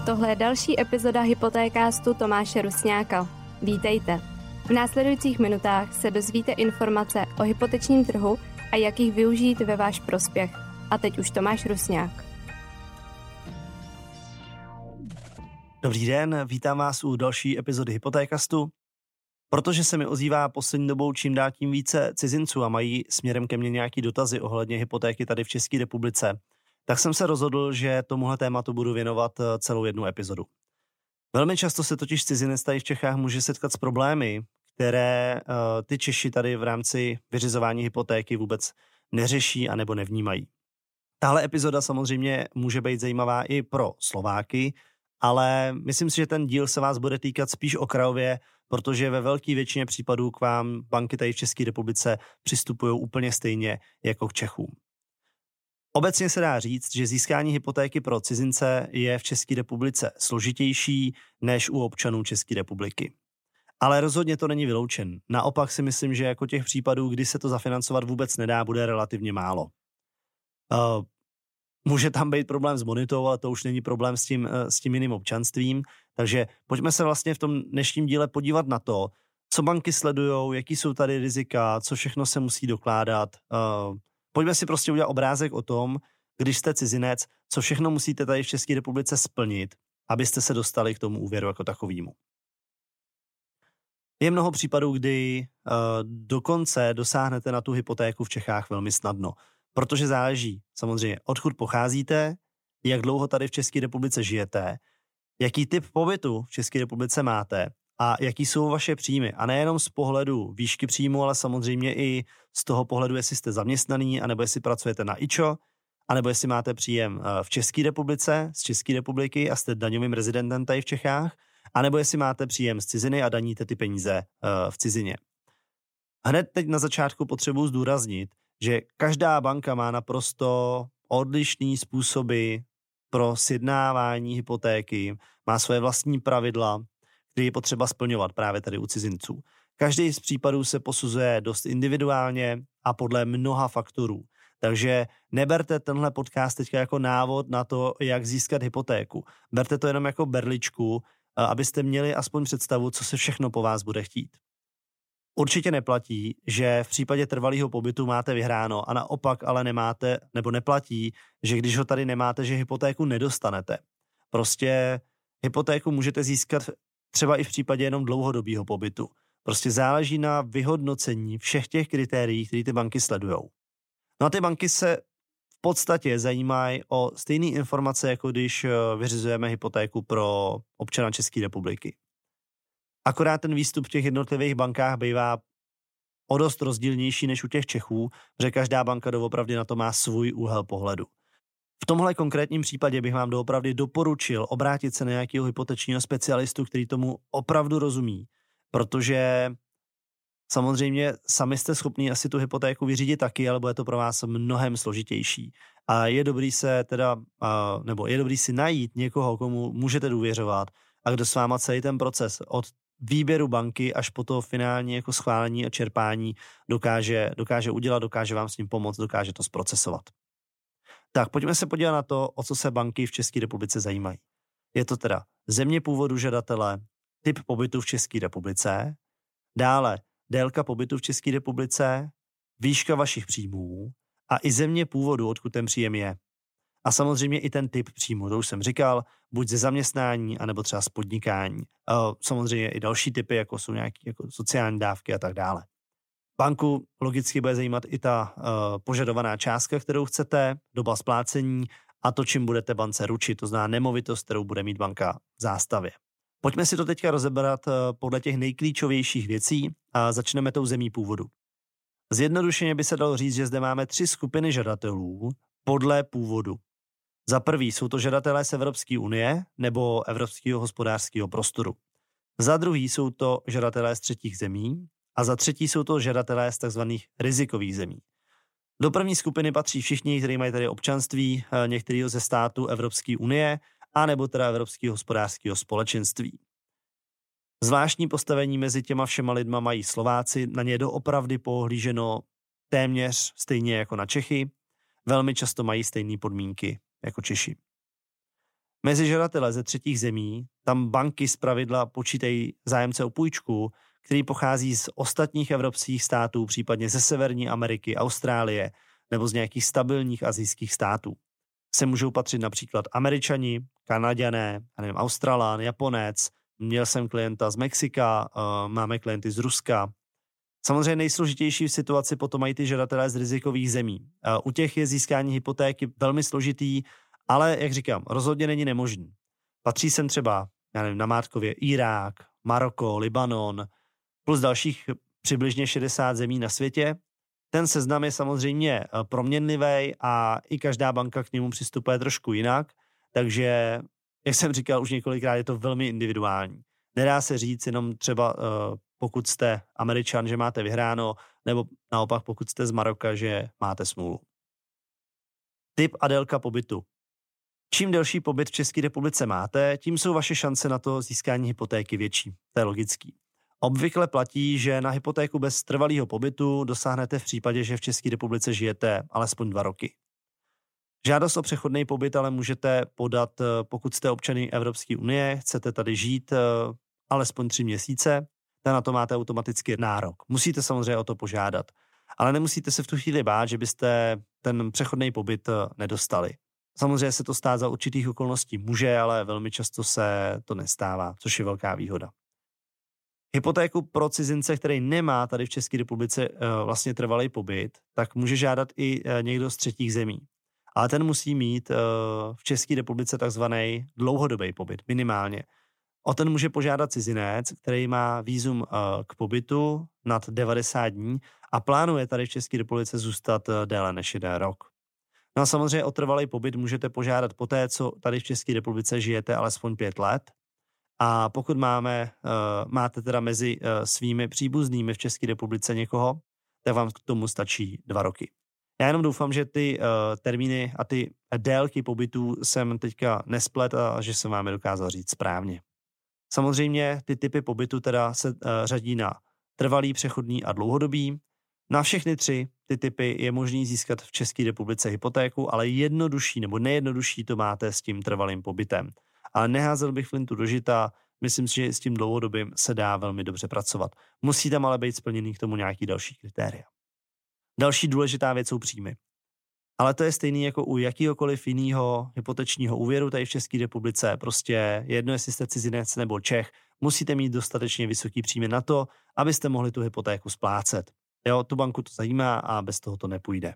Tohle je další epizoda Hypotékástu Tomáše Rusňáka. Vítejte. V následujících minutách se dozvíte informace o hypotečním trhu a jak jich využít ve váš prospěch. A teď už Tomáš Rusňák. Dobrý den, vítám vás u další epizody Hypotékastu. Protože se mi ozývá poslední dobou čím dál tím více cizinců a mají směrem ke mně nějaký dotazy ohledně hypotéky tady v České republice, tak jsem se rozhodl, že tomuhle tématu budu věnovat celou jednu epizodu. Velmi často se totiž cizinec tady v Čechách může setkat s problémy, které ty Češi tady v rámci vyřizování hypotéky vůbec neřeší anebo nevnímají. Tahle epizoda samozřejmě může být zajímavá i pro Slováky, ale myslím si, že ten díl se vás bude týkat spíš okrajově, protože ve velké většině případů k vám banky tady v České republice přistupují úplně stejně jako k Čechům. Obecně se dá říct, že získání hypotéky pro cizince je v České republice složitější než u občanů České republiky. Ale rozhodně to není vyloučen. Naopak si myslím, že jako těch případů, kdy se to zafinancovat vůbec nedá, bude relativně málo. Může tam být problém s bonitou, ale to už není problém s tím jiným občanstvím. Takže pojďme se vlastně v tom dnešním díle podívat na to, co banky sledujou, jaký jsou tady rizika, co všechno se musí dokládat. Pojďme si prostě udělat obrázek o tom, když jste cizinec, co všechno musíte tady v České republice splnit, abyste se dostali k tomu úvěru jako takovému. Je mnoho případů, kdy dokonce dosáhnete na tu hypotéku v Čechách velmi snadno, protože záleží samozřejmě, odkud pocházíte, jak dlouho tady v České republice žijete, jaký typ pobytu v České republice máte a jaký jsou vaše příjmy. A nejenom z pohledu výšky příjmu, ale samozřejmě i z toho pohledu, jestli jste zaměstnaný, anebo jestli pracujete na IČO, anebo jestli máte příjem v České republice, z České republiky a jste daňovým rezidentem tady v Čechách, anebo jestli máte příjem z ciziny a daníte ty peníze v cizině. Hned teď na začátku potřebuji zdůraznit, že každá banka má naprosto odlišný způsoby pro sjednávání hypotéky, má svoje vlastní pravidla, které je potřeba splňovat právě tady u cizinců. Každý z případů se posuzuje dost individuálně a podle mnoha faktorů. Takže neberte tenhle podcast teďka jako návod na to, jak získat hypotéku. Berte to jenom jako berličku, abyste měli aspoň představu, co se všechno po vás bude chtít. Určitě neplatí, že v případě trvalého pobytu máte vyhráno a naopak ale nemáte, nebo neplatí, že když ho tady nemáte, že hypotéku nedostanete. Prostě hypotéku můžete získat třeba i v případě jenom dlouhodobého pobytu. Prostě záleží na vyhodnocení všech těch kritérií, které ty banky sledujou. No a ty banky se v podstatě zajímají o stejné informace, jako když vyřizujeme hypotéku pro občana České republiky. Akorát ten výstup v těch jednotlivých bankách bývá o dost rozdílnější než u těch Čechů, protože každá banka doopravdy na to má svůj úhel pohledu. V tomhle konkrétním případě bych vám doopravdy doporučil obrátit se na nějakého hypotečního specialistu, který tomu opravdu rozumí, protože samozřejmě sami jste schopní asi tu hypotéku vyřídit taky, ale bude to pro vás mnohem složitější. A je dobrý je dobrý si najít někoho, komu můžete důvěřovat a kdo s váma celý ten proces od výběru banky až po to finální jako schválení a čerpání dokáže udělat, dokáže vám s ním pomoct, dokáže to zprocesovat. Tak pojďme se podívat na to, o co se banky v České republice zajímají. Je to teda země původu žadatele, typ pobytu v České republice, dále délka pobytu v České republice, výška vašich příjmů a i země původu, odkud ten příjem je. A samozřejmě i ten typ příjmu, to už jsem říkal, buď ze zaměstnání, anebo třeba z podnikání. Samozřejmě i další typy, jako jsou nějaké jako sociální dávky a tak dále. Banku logicky bude zajímat i ta požadovaná částka, kterou chcete, doba splácení a to, čím budete bance ručit, to znamená nemovitost, kterou bude mít banka v zástavě. Pojďme si to teďka rozebrat podle těch nejklíčovějších věcí a začneme tou zemí původu. Zjednodušeně by se dalo říct, že zde máme 3 skupiny žadatelů podle původu. Za prvý jsou to žadatelé z Evropské unie nebo Evropského hospodářského prostoru. Za druhý jsou to žadatelé z třetích zemí a za třetí jsou to žadatelé z tzv. Rizikových zemí. Do první skupiny patří všichni, kteří mají tady občanství některého ze států Evropské unie a nebo teda Evropského hospodářského společenství. Zvláštní postavení mezi těma všema lidma mají Slováci, na ně doopravdy pohlíženo téměř stejně jako na Čechy, velmi často mají stejné podmínky jako Češi. Mezi žadatele ze třetích zemí tam banky zpravidla počítají zájemce o půjčku, který pochází z ostatních evropských států, případně ze Severní Ameriky, Austrálie nebo z nějakých stabilních asijských států. Se můžou patřit například Američani, Kanaďané, Australán, Japonec, měl jsem klienta z Mexika, máme klienty z Ruska. Samozřejmě nejsložitější v situaci potom mají ty žadatelé z rizikových zemí. U těch je získání hypotéky velmi složitý, ale jak říkám, rozhodně není nemožný. Patří sem třeba, namátkově Irák, Maroko, Libanon, plus dalších přibližně 60 zemí na světě. Ten seznam je samozřejmě proměnlivý a i každá banka k němu přistupuje trošku jinak, takže, jak jsem říkal už několikrát, je to velmi individuální. Nedá se říct jenom třeba, pokud jste Američan, že máte vyhráno, nebo naopak pokud jste z Maroka, že máte smůlu. Typ a délka pobytu. Čím delší pobyt v České republice máte, tím jsou vaše šance na to získání hypotéky větší. To je logický. Obvykle platí, že na hypotéku bez trvalého pobytu dosáhnete v případě, že v České republice žijete alespoň 2 roky. Žádost o přechodný pobyt ale můžete podat, pokud jste občany Evropské unie, chcete tady žít alespoň 3 měsíce, tak na to máte automaticky nárok. Musíte samozřejmě o to požádat, ale nemusíte se v tu chvíli bát, že byste ten přechodný pobyt nedostali. Samozřejmě se to stát za určitých okolností může, ale velmi často se to nestává, což je velká výhoda. Hypotéku pro cizince, který nemá tady v České republice vlastně trvalý pobyt, tak může žádat i někdo z třetích zemí. Ale ten musí mít v České republice takzvaný dlouhodobý pobyt, minimálně. O ten může požádat cizinec, který má vízum k pobytu nad 90 dní a plánuje tady v České republice zůstat déle než 1 rok. No a samozřejmě o trvalý pobyt můžete požádat poté, co tady v České republice žijete alespoň 5 let. A pokud máte teda mezi svými příbuznými v České republice někoho, tak vám k tomu stačí 2 roky. Já jenom doufám, že ty termíny a ty délky pobytů jsem teďka nesplet a že jsem vám je dokázal říct správně. Samozřejmě ty typy pobytu teda se řadí na trvalý, přechodný a dlouhodobý. Na všechny 3 ty typy je možný získat v České republice hypotéku, ale jednodušší nebo nejednodušší to máte s tím trvalým pobytem. Ale neházel bych flintu do žita, myslím si, že s tím dlouhodobým se dá velmi dobře pracovat. Musí tam ale být splněný k tomu nějaký další kritéria. Další důležitá věc jsou příjmy. Ale to je stejný jako u jakýhokoliv jiného hypotečního úvěru tady v České republice. Prostě jedno, jestli jste cizinec nebo Čech, musíte mít dostatečně vysoký příjmy na to, abyste mohli tu hypotéku splácet. Jo, tu banku to zajímá a bez toho to nepůjde.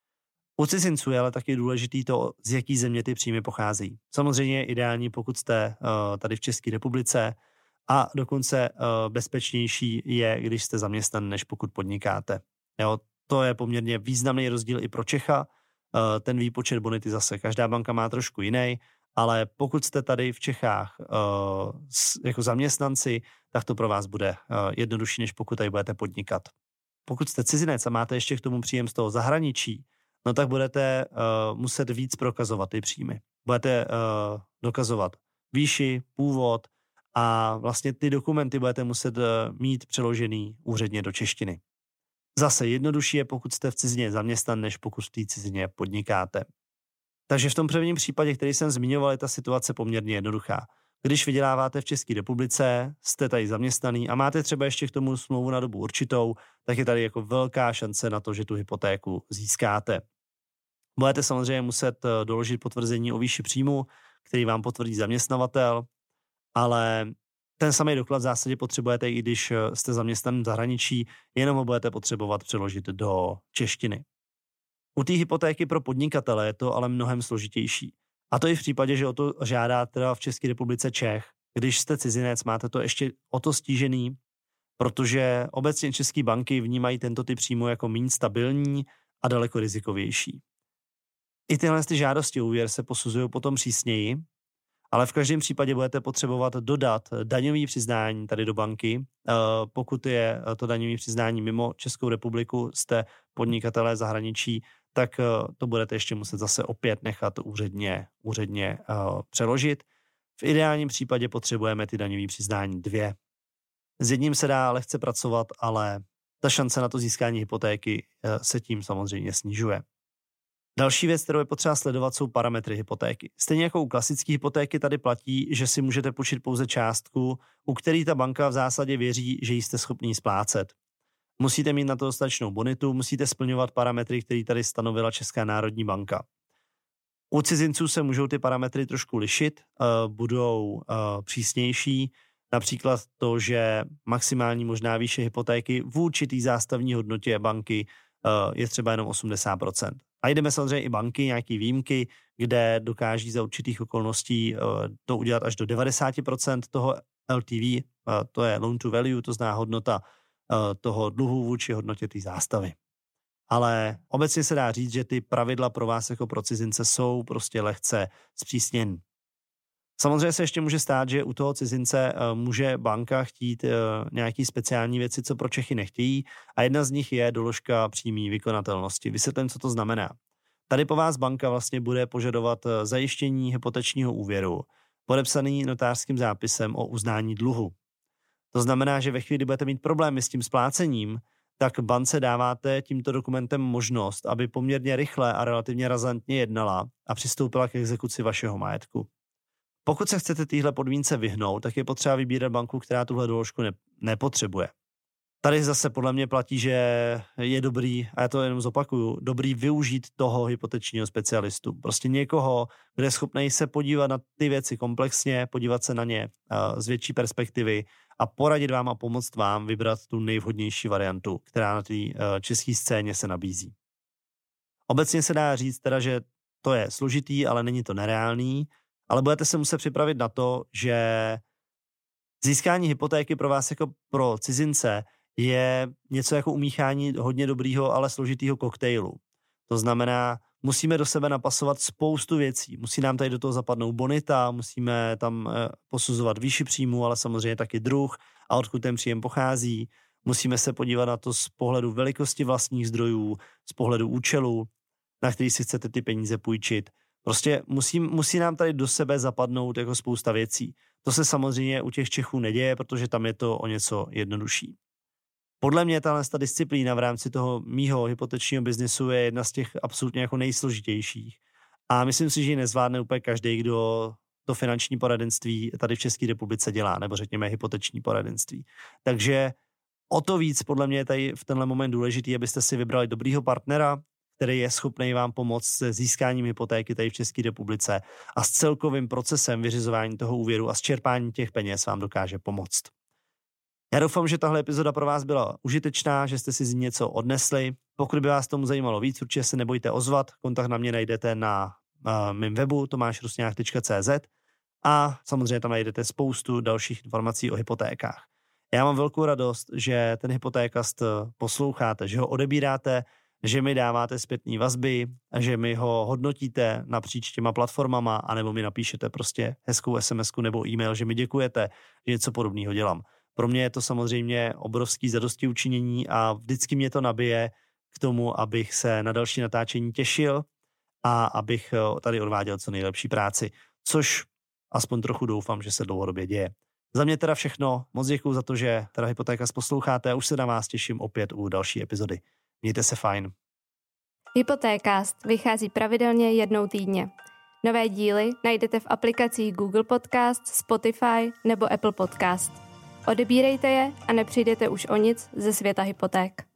U cizinců je ale taky důležitý to, z jaký země ty příjmy pocházejí. Samozřejmě je ideální, pokud jste tady v České republice a dokonce bezpečnější je, když jste zaměstnan, než pokud podnikáte. Jo, to je poměrně významný rozdíl i pro Čecha. Ten výpočet bonity zase každá banka má trošku jiný, ale pokud jste tady v Čechách jako zaměstnanci, tak to pro vás bude jednodušší, než pokud tady budete podnikat. Pokud jste cizinec a máte ještě k tomu příjem z toho zahraničí, no tak budete muset víc prokazovat ty příjmy. Budete dokazovat výši, původ a vlastně ty dokumenty budete muset mít přeložený úředně do češtiny. Zase jednodušší je, pokud jste v cizině zaměstnan, než pokud v té cizině podnikáte. Takže v tom prvním případě, který jsem zmiňoval, je ta situace poměrně jednoduchá. Když vyděláváte v České republice, jste tady zaměstnaný a máte třeba ještě k tomu smlouvu na dobu určitou, tak je tady jako velká šance na to, že tu hypotéku získáte. Budete samozřejmě muset doložit potvrzení o výši příjmu, který vám potvrdí zaměstnavatel, ale ten samý doklad v zásadě potřebujete, i když jste zaměstnaný v zahraničí, jenom ho budete potřebovat přeložit do češtiny. U té hypotéky pro podnikatele je to ale mnohem složitější. A to i v případě, že o to žádá teda v České republice Čech. Když jste cizinec, máte to ještě o to stížený, protože obecně české banky vnímají tento typ příjmu jako méně stabilní a daleko rizikovější. I tyhle žádosti o úvěr se posuzují potom přísněji, ale v každém případě budete potřebovat dodat daňové přiznání tady do banky. Pokud je to daňové přiznání mimo Českou republiku, jste podnikatelé zahraničí, tak to budete ještě muset zase opět nechat úředně přeložit. V ideálním případě potřebujeme ty daňové přiznání 2. S jedním se dá lehce pracovat, ale ta šance na to získání hypotéky se tím samozřejmě snižuje. Další věc, kterou je potřeba sledovat, jsou parametry hypotéky. Stejně jako u klasické hypotéky tady platí, že si můžete půjčit pouze částku, u které ta banka v zásadě věří, že jste schopný splácet. Musíte mít na to dostatečnou bonitu, musíte splňovat parametry, které tady stanovila Česká národní banka. U cizinců se můžou ty parametry trošku lišit, budou přísnější, například to, že maximální možná výše hypotéky v určitý zástavní hodnotě banky je třeba jenom 80%. A jdeme samozřejmě i banky, nějaké výjimky, kde dokáží za určitých okolností to udělat až do 90% toho LTV, to je loan to value, to znamená hodnota toho dluhu vůči hodnotě té zástavy. Ale obecně se dá říct, že ty pravidla pro vás jako pro cizince jsou prostě lehce zpřísněny. Samozřejmě se ještě může stát, že u toho cizince může banka chtít nějaký speciální věci, co pro Čechy nechtějí, a jedna z nich je doložka přímé vykonatelnosti. Vysvětlím, co to znamená. Tady po vás banka vlastně bude požadovat zajištění hypotečního úvěru, podepsaný notářským zápisem o uznání dluhu. To znamená, že ve chvíli, kdy budete mít problémy s tím splácením, tak bance dáváte tímto dokumentem možnost, aby poměrně rychle a relativně razantně jednala a přistoupila k exekuci vašeho majetku. Pokud se chcete téhle podmínce vyhnout, tak je potřeba vybírat banku, která tuhle doložku nepotřebuje. Tady zase podle mě platí, že je dobrý, a já to jenom zopakuju, dobrý využít toho hypotečního specialistu. Prostě někoho, kdo je schopný se podívat na ty věci komplexně, podívat se na ně z větší perspektivy a poradit vám a pomoct vám vybrat tu nejvhodnější variantu, která na té české scéně se nabízí. Obecně se dá říct teda, že to je složitý, ale není to nereálný, ale budete se muset připravit na to, že získání hypotéky pro vás jako pro cizince je něco jako umíchání hodně dobrýho, ale složitýho koktejlu. To znamená, musíme do sebe napasovat spoustu věcí. Musí nám tady do toho zapadnout bonita, musíme tam posuzovat výši příjmu, ale samozřejmě taky druh a odkud ten příjem pochází. Musíme se podívat na to z pohledu velikosti vlastních zdrojů, z pohledu účelu, na který si chcete ty peníze půjčit. Prostě musí nám tady do sebe zapadnout jako spousta věcí. To se samozřejmě u těch Čechů neděje, protože tam je to o něco jednodušší. Podle mě ta disciplína v rámci toho mýho hypotečního biznesu je jedna z těch absolutně jako nejsložitějších. A myslím si, že ji nezvládne úplně každý, kdo to finanční poradenství tady v České republice dělá, nebo řekněme hypoteční poradenství. Takže o to víc podle mě je tady v tenhle moment důležitý, abyste si vybrali dobrýho partnera, který je schopný vám pomoct se získáním hypotéky tady v České republice a s celkovým procesem vyřizování toho úvěru a s čerpáním těch peněz vám dokáže pomoct. Já doufám, že tahle epizoda pro vás byla užitečná, že jste si z ní něco odnesli. Pokud by vás tomu zajímalo víc, určitě se nebojte ozvat. Kontakt na mě najdete na mém webu tomášrusňák.cz a samozřejmě tam najdete spoustu dalších informací o hypotékách. Já mám velkou radost, že ten hypotékast posloucháte, že ho odebíráte, že mi dáváte zpětné vazby a že mi ho hodnotíte napříč těma platformama, anebo mi napíšete prostě hezkou SMS-ku nebo e-mail, že mi děkujete, že něco podobného dělám. Pro mě je to samozřejmě obrovský zadostiučinění a vždycky mě to nabije k tomu, abych se na další natáčení těšil a abych tady odváděl co nejlepší práci, což aspoň trochu doufám, že se dlouhodobě děje. Za mě teda všechno, moc děkuju za to, že teda Hypotékast posloucháte a už se na vás těším opět u další epizody. Mějte se fajn. Hypotékast vychází pravidelně jednou týdně. Nové díly najdete v aplikacích Google Podcast, Spotify nebo Apple Podcast. Odebírejte je a nepřijdete už o nic ze světa hypoték.